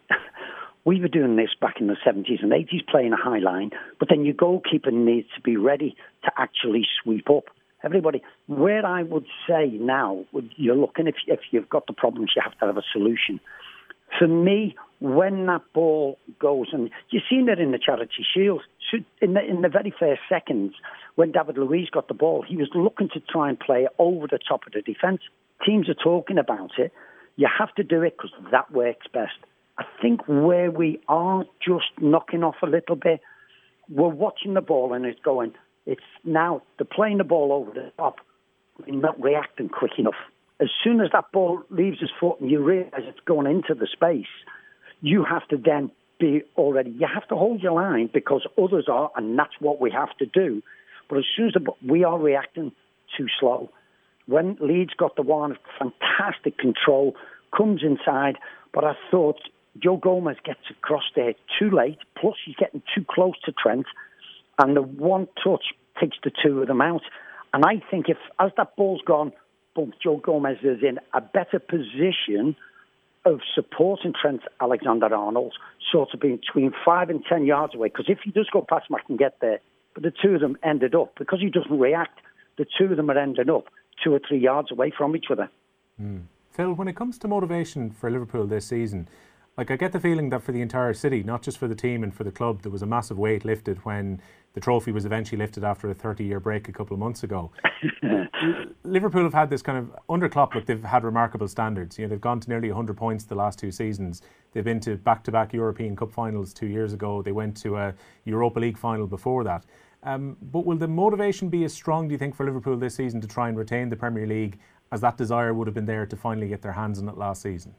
We were doing this back in the seventies and eighties, playing a high line, but then your goalkeeper needs to be ready to actually sweep up. Everybody, where I would say now, you're looking, if, if you've got the problems, you have to have a solution. For me, when that ball goes, and you've seen it in the Charity Shield, in the, in the very first seconds, when David Luiz got the ball, he was looking to try and play it over the top of the defence. Teams are talking about it. You have to do it because that works best. I think where we are just knocking off a little bit, we're watching the ball and it's going, it's now, they're playing the ball over the top, we're not reacting quick enough. As soon as that ball leaves his foot and you realise it's going into the space, you have to then be already, you have to hold your line because others are, and that's what we have to do. But as soon as the, we are reacting too slow. When Leeds got the one, fantastic control, comes inside, but I thought Joe Gomez gets across there too late, plus he's getting too close to Trent, and the one touch takes the two of them out. And I think if, as that ball's gone, boom, Joe Gomez is in a better position of supporting Trent Alexander-Arnold, sort of being between five and ten yards away, because if he does go past him, I can get there. but the two of them ended up, because he doesn't react, the two of them are ending up two or three yards away from each other. Mm. Phil, when it comes to motivation for Liverpool this season, like I get the feeling that for the entire city, not just for the team and for the club, there was a massive weight lifted when the trophy was eventually lifted after a thirty-year break a couple of months ago. Liverpool have had this kind of, under Klopp, look, they've had remarkable standards. You know, they've gone to nearly one hundred points the last two seasons. They've been to back-to-back European Cup finals two years ago. They went to a Europa League final before that. Um, but will the motivation be as strong, do you think, for Liverpool this season to try and retain the Premier League as that desire would have been there to finally get their hands on it last season?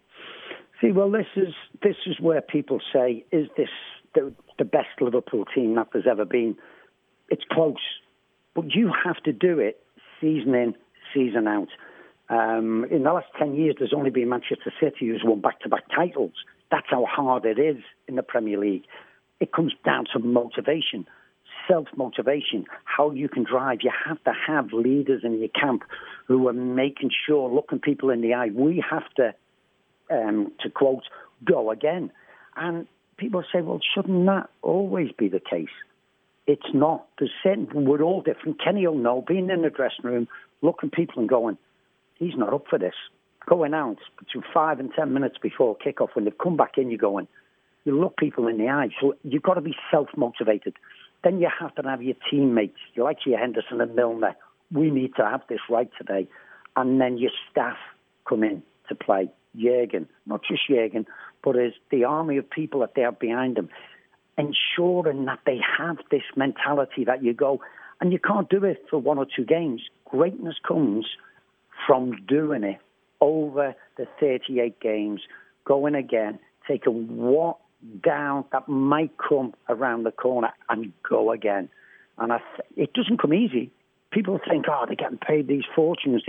See, well, this is this is where people say, is this the, the best Liverpool team that there's ever been? It's close, but you have to do it season in, season out. Um, in the last ten years, there's only been Manchester City who's won back-to-back titles. That's how hard it is in the Premier League. It comes down to motivation, self-motivation, how you can drive. You have to have leaders in your camp who are making sure, looking people in the eye. We have to, um, to quote, go again. And people say, well, shouldn't that always be the case? It's not. There's certain, we're all different. Kenny will know, being in the dressing room, looking people and going, he's not up for this. Going out between five and ten minutes before kickoff, when they've come back in, you're going, you look people in the eye. So you've got to be self-motivated. Then you have to have your teammates, you like your Henderson and Milner. We need to have this right today. And then your staff come in to play. Jurgen, not just Jurgen, but as the army of people that they have behind them, ensuring that they have this mentality that you go, and you can't do it for one or two games. Greatness comes from doing it over the thirty-eight games, going again, taking what down that might come around the corner and go again. And I th- it doesn't come easy. People think, oh, they're getting paid these fortunes.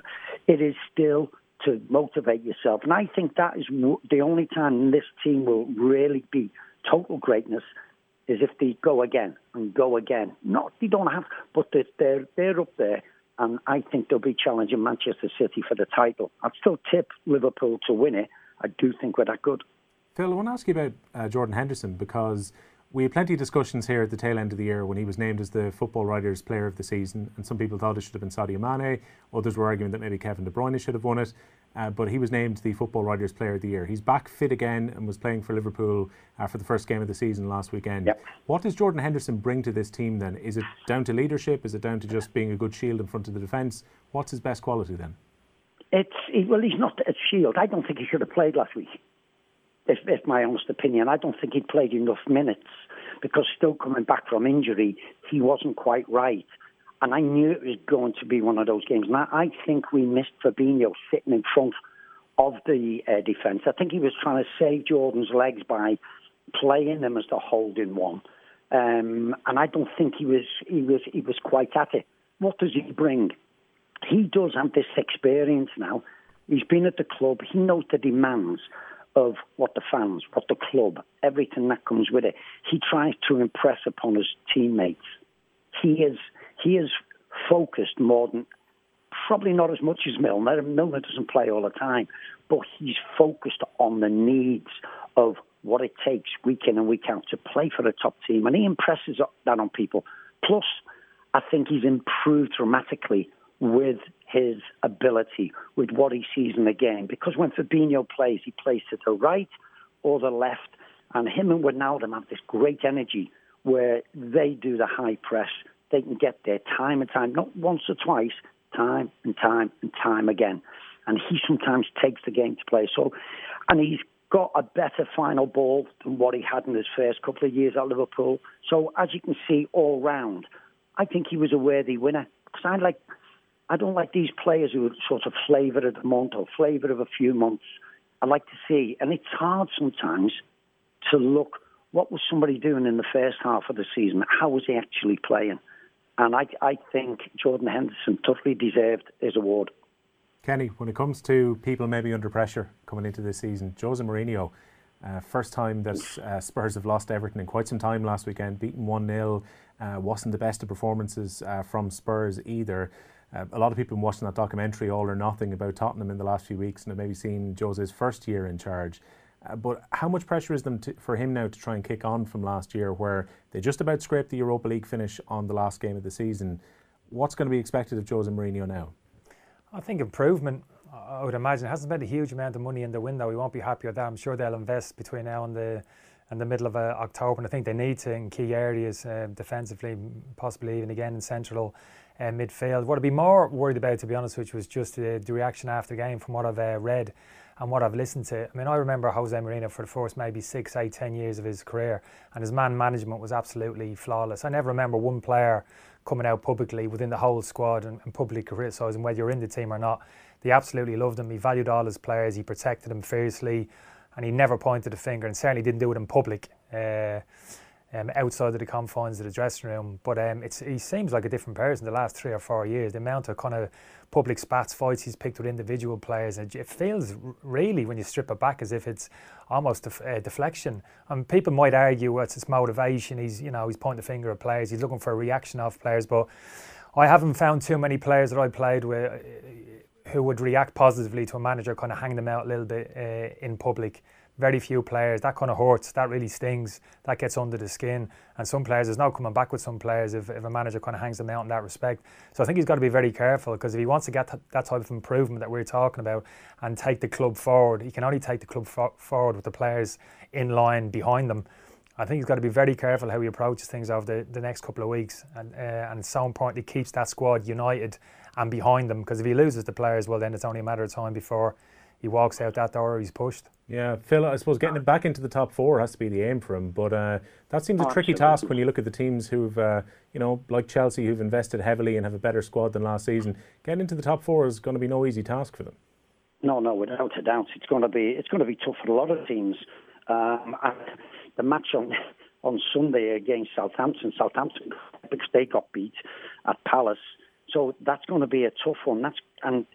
It is still to motivate yourself. And I think that is w- the only time this team will really be total greatness is if they go again and go again. Not, they don't have, but they're, they're, they're up there. And I think they'll be challenging Manchester City for the title. I'd still tip Liverpool to win it. I do think we're that good. Phil, I want to ask you about uh, Jordan Henderson, because we had plenty of discussions here at the tail end of the year when he was named as the Football Writers' Player of the Season, and some people thought it should have been Sadio Mane, others were arguing that maybe Kevin De Bruyne should have won it, uh, but he was named the Football Writers' Player of the Year. He's back fit again and was playing for Liverpool uh, for the first game of the season last weekend. Yep. What does Jordan Henderson bring to this team then? Is it down to leadership? Is it down to just being a good shield in front of the defence? What's his best quality then? It's Well, he's not a shield. I don't think he should have played last week. If, if my honest opinion, I don't think he played enough minutes because still coming back from injury, he wasn't quite right. And I knew it was going to be one of those games. And I, I think we missed Fabinho sitting in front of the uh, defence. I think he was trying to save Jordan's legs by playing him as the holding one. Um, and I don't think he was, he was he was quite at it. What does he bring? He does have this experience now. He's been at the club. He knows the demands of what the fans, what the club, everything that comes with it. He tries to impress upon his teammates. He is he is focused more than, probably not as much as Milner. Milner doesn't play all the time, but he's focused on the needs of what it takes week in and week out to play for the top team. And he impresses that on people. Plus, I think he's improved dramatically with his ability, with what he sees in the game. Because when Fabinho plays, he plays to the right or the left. And him and Wijnaldum have this great energy where they do the high press. They can get there time and time, not once or twice, time and time and time again. And he sometimes takes the game to play. So, and he's got a better final ball than what he had in his first couple of years at Liverpool. So as you can see all round, I think he was a worthy winner. Because I like... I don't like these players who are sort of flavour of the month or flavour of a few months. I like to see, and it's hard sometimes to look, what was somebody doing in the first half of the season? How was he actually playing? And I, I think Jordan Henderson totally deserved his award. Kenny, when it comes to people maybe under pressure coming into this season, Jose Mourinho, uh, first time that uh, Spurs have lost Everton in quite some time last weekend, beaten one nil, uh, wasn't the best of performances uh, from Spurs either. Uh, a lot of people have been watching that documentary All or Nothing about Tottenham in the last few weeks and have maybe seen Jose's first year in charge. Uh, but how much pressure is them to, for him now to try and kick on from last year, where they just about scraped the Europa League finish on the last game of the season? What's going to be expected of Jose Mourinho now? I think improvement. I would imagine it hasn't spent a huge amount of money in the window. He won't be happy with that. I'm sure they'll invest between now and the and the middle of uh, October, and I think they need to in key areas, uh, defensively, possibly even again in central uh, midfield. What I'd be more worried about, to be honest, which was just uh, the reaction after the game from what I've uh, read and what I've listened to. I mean, I remember Jose Mourinho for the first maybe six, eight, ten years of his career, and his man management was absolutely flawless. I never remember one player coming out publicly within the whole squad and, and publicly criticising whether you're in the team or not. They absolutely loved him. He valued all his players. He protected them fiercely, and he never pointed a finger, and certainly didn't do it in public, uh, um, outside of the confines of the dressing room. But um, it's, he seems like a different person the last three or four years. The amount of kind of public spats, fights he's picked with individual players, it, it feels really, when you strip it back, as if it's almost a, a deflection. And people might argue, well, it's his motivation. He's, you know, he's pointing the finger at players. He's looking for a reaction off players. But I haven't found too many players that I played with who would react positively to a manager kind of hang them out a little bit uh, in public. Very few players. That kind of hurts. That really stings. That gets under the skin. And some players, there's no coming back with some players if, if a manager kind of hangs them out in that respect. So I think he's got to be very careful, because if he wants to get th- that type of improvement that we're talking about and take the club forward, he can only take the club fo- forward with the players in line behind them. I think he's got to be very careful how he approaches things over the, the next couple of weeks. And, uh, and it's so important he keeps that squad united and behind them, because if he loses the players, well, then it's only a matter of time before he walks out that door or he's pushed. Yeah, Phil, I suppose getting it back into the top four has to be the aim for him, but uh, that seems a tricky task when you look at the teams who've, uh, you know, like Chelsea, who've invested heavily and have a better squad than last season. Getting into the top four is going to be no easy task for them. No, no, without a doubt, it's going to be it's going to be tough for a lot of teams. Um, and the match on on Sunday against Southampton, Southampton, because they got beat at Palace. So that's going to be a tough one. That's and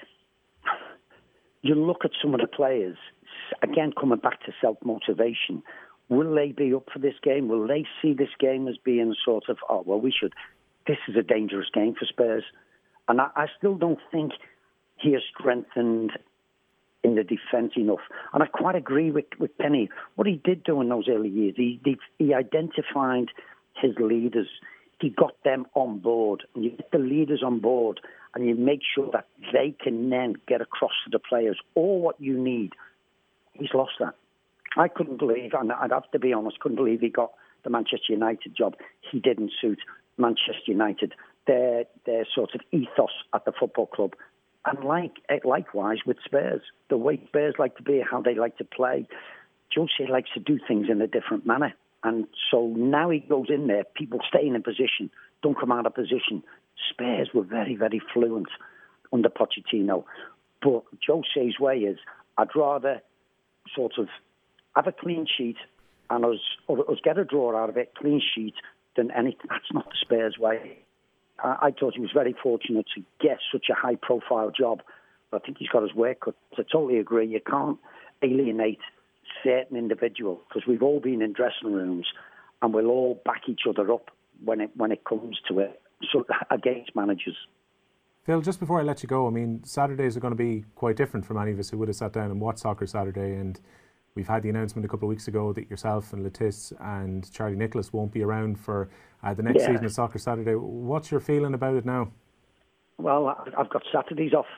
you look at some of the players, again, coming back to self-motivation. Will they be up for this game? Will they see this game as being sort of, oh, well, we should, this is a dangerous game for Spurs. And I, I still don't think he has strengthened in the defence enough. And I quite agree with, with Penny. What he did do in those early years, he, he, he identified his leaders. He got them on board. And you get the leaders on board, and you make sure that they can then get across to the players all what you need. He's lost that. I couldn't believe, and I'd have to be honest, couldn't believe he got the Manchester United job. He didn't suit Manchester United, their their sort of ethos at the football club. And like likewise with Spurs, the way Spurs like to be, how they like to play, Jose likes to do things in a different manner. And so now he goes in there, people staying in position, don't come out of position. Spurs were very, very fluent under Pochettino. But Jose's way is, I'd rather sort of have a clean sheet and us, us get a draw out of it, clean sheet, than anything. That's not the Spurs way. I, I thought he was very fortunate to get such a high-profile job. But I think he's got his work cut. I totally agree. You can't alienate certain individuals, because we've all been in dressing rooms and we'll all back each other up when it when it comes to it. So against managers. Phil, just before I let you go, I mean, Saturdays are going to be quite different for many of us who would have sat down and watched Soccer Saturday, and we've had the announcement a couple of weeks ago that yourself and Lettice and Charlie Nicholas won't be around for uh, the next yeah. season of Soccer Saturday. What's your feeling about it now? Well, I've got Saturdays off.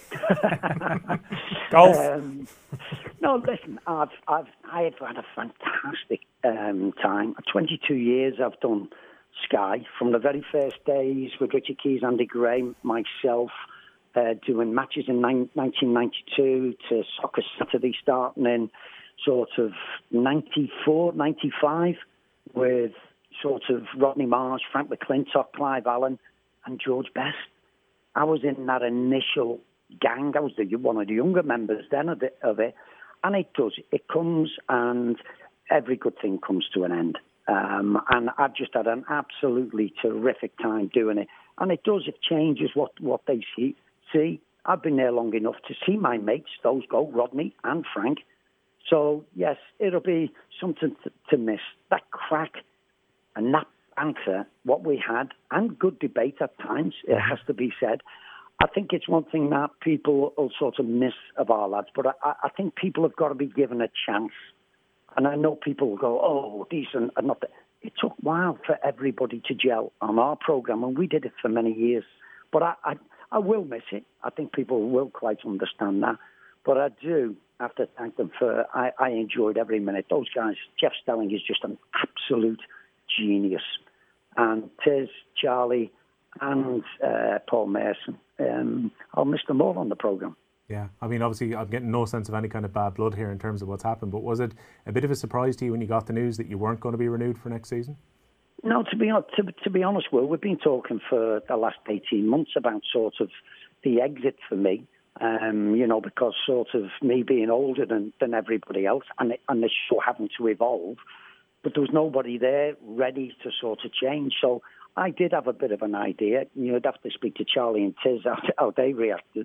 Golf. Um, no, listen, I've I've I've had a fantastic um, time. twenty-two years I've done Sky, from the very first days with Richard Keys, Andy Gray, myself, uh, doing matches in nineteen ninety-two to Soccer Saturday starting in sort of ninety-four, ninety-five with sort of Rodney Marsh, Frank McClintock, Clive Allen and George Best. I was in that initial gang. I was the, one of the younger members then of it, of it. And it does. It comes, and every good thing comes to an end. Um, and I've just had an absolutely terrific time doing it. And it does, it changes what, what they see. See, I've been there long enough to see my mates, those go, Rodney and Frank. So, yes, it'll be something to, to miss. That crack and that banter, what we had, and good debate at times, it has to be said. I think it's one thing that people will sort of miss of our lads, but I, I think people have got to be given a chance And I know people will go, oh, these are not... The... It took a while for everybody to gel on our programme, and we did it for many years. But I, I, I will miss it. I think people will quite understand that. But I do have to thank them for... I, I enjoyed every minute. Those guys, Jeff Stelling is just an absolute genius. And Tiz, Charlie, and uh, Paul Mason. Um, I'll miss them all on the programme. Yeah, I mean, obviously, I'm getting no sense of any kind of bad blood here in terms of what's happened, but was it a bit of a surprise to you when you got the news that you weren't going to be renewed for next season? No, to be to, to be honest, Will, we've been talking for the last eighteen months about sort of the exit for me, um, you know, because sort of me being older than, than everybody else and, and the show having to evolve, but there was nobody there ready to sort of change. So I did have a bit of an idea. You'd have to speak to Charlie and Tiz how, how they reacted.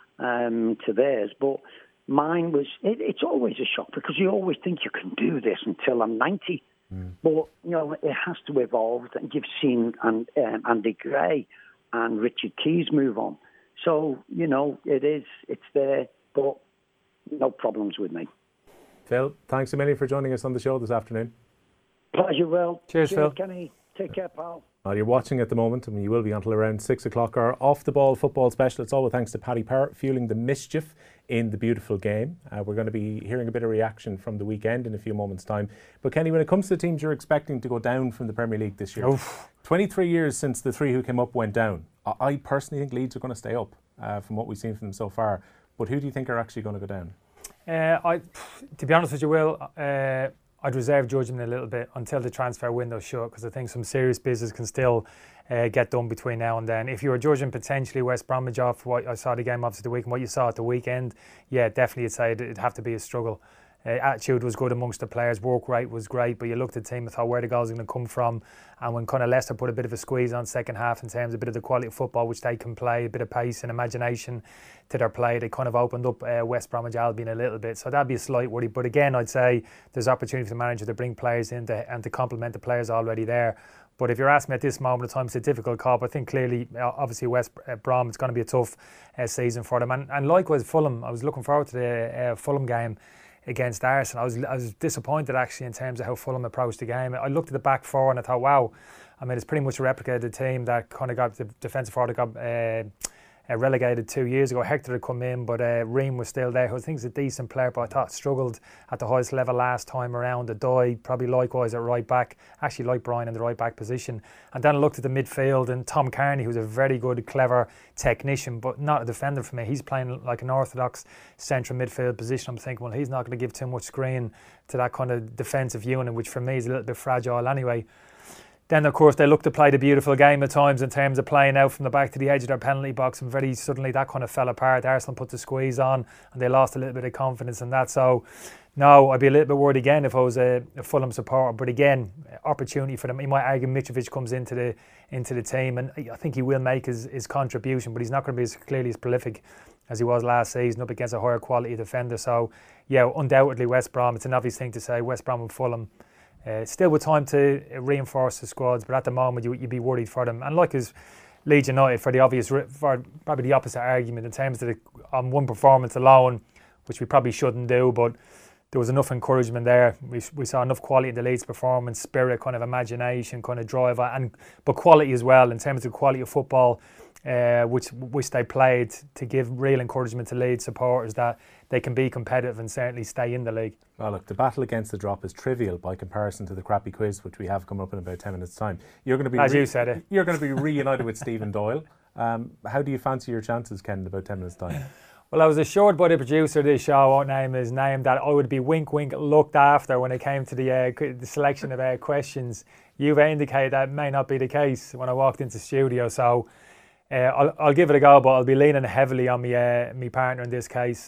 Um, to theirs, but mine was, it, it's always a shock because you always think you can do this until I'm ninety, mm. but you know, it has to evolve, and you've seen and, um, Andy Gray and Richard Keys move on, so you know, it is, it's there, but no problems with me. Phil, thanks a million for joining us on the show this afternoon. Pleasure, Will. Cheers, Cheers Phil. Kenny. Take care, pal. Well, you're watching at the moment, and you will be until around six o'clock. Our off-the-ball football special. It's all with thanks to Paddy Power, fueling the mischief in the beautiful game. Uh, we're going to be hearing a bit of reaction from the weekend in a few moments' time. But Kenny, when it comes to the teams you're expecting to go down from the Premier League this year, Oof. twenty-three years since the three who came up went down. I, I personally think Leeds are going to stay up uh, from what we've seen from them so far. But who do you think are actually going to go down? Uh, I, to be honest with you, Will, uh, I'd reserve judgment a little bit until the transfer window shut, because I think some serious business can still uh, get done between now and then. If you were judging potentially West Bromwich off what I saw the game obviously the weekend, what you saw at the weekend, yeah, definitely I'd say it'd have to be a struggle. Uh, attitude was good amongst the players, work rate was great, but you looked at the team and thought where the goals are going to come from. And when kind of Leicester put a bit of a squeeze on second half in terms of a bit of the quality of football which they can play, a bit of pace and imagination to their play, they kind of opened up uh, West Bromwich Albion a little bit. So that'd be a slight worry. But again, I'd say there's opportunity for the manager to bring players in to, and to complement the players already there. But if you're asking me at this moment of time, it's a difficult call. But I think clearly, obviously, West Brom, it's going to be a tough uh, season for them. And, and likewise, Fulham. I was looking forward to the uh, Fulham game against Arsenal. I was I was disappointed actually in terms of how Fulham approached the game. I looked at the back four and I thought, wow, I mean, it's pretty much a replica of the team that kind of got the defensive forward that got uh, uh, relegated two years ago. Hector had come in, but uh, Ream was still there, who I think is a decent player, but I thought struggled at the highest level last time around. Adoy, probably likewise at right back, actually like Brian in the right back position. And then I looked at the midfield, and Tom Carney, who's a very good, clever technician, but not a defender for me. He's playing like an orthodox central midfield position. I'm thinking, well, he's not going to give too much screen to that kind of defensive unit, which for me is a little bit fragile anyway. Then, of course, they look to play the beautiful game at times in terms of playing out from the back to the edge of their penalty box, and very suddenly that kind of fell apart. Arsenal put the squeeze on and they lost a little bit of confidence in that. So, no, I'd be a little bit worried again if I was a, a Fulham supporter. But again, opportunity for them. You might argue Mitrovic comes into the into the team, and I think he will make his, his contribution, but he's not going to be as clearly as prolific as he was last season up against a higher quality defender. So, yeah, undoubtedly West Brom. It's an obvious thing to say, West Brom and Fulham. Uh, still with time to reinforce the squads, but at the moment you, you'd be worried for them. And like as Leeds United, for the obvious, for probably the opposite argument in terms of the, on one performance alone, which we probably shouldn't do, but there was enough encouragement there. We we saw enough quality in the Leeds performance, spirit, kind of imagination, kind of drive, and but quality as well in terms of quality of football, uh, which which they played to give real encouragement to Leeds supporters that they can be competitive and certainly stay in the league. Well, look, the battle against the drop is trivial by comparison to the crappy quiz, which we have coming up in about ten minutes' time. You're going to be as re- you said it. You're going to be reunited with Stephen Doyle. Um, how do you fancy your chances, Ken, in about ten minutes' time? Well, I was assured by the producer of this show, I won't name his name, that I would be wink wink looked after when it came to the, uh, the selection of uh, questions. You've indicated that may not be the case when I walked into the studio, so uh, I'll, I'll give it a go, but I'll be leaning heavily on me, uh, me partner in this case.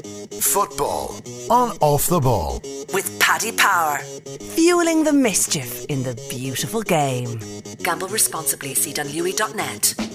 Football on Off the Ball with Paddy Power, fueling the mischief in the beautiful game. Gamble responsibly. See Dunlewy dot net.